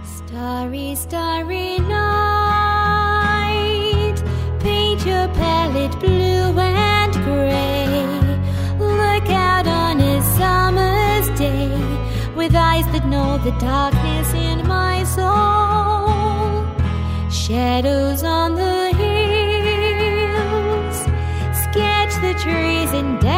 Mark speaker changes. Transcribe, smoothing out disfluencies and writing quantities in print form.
Speaker 1: Starry, starry night, paint your palette blue and gray. Look out on a summer's day with eyes that know the darkness in my soul. Shadows on the hills, sketch the trees in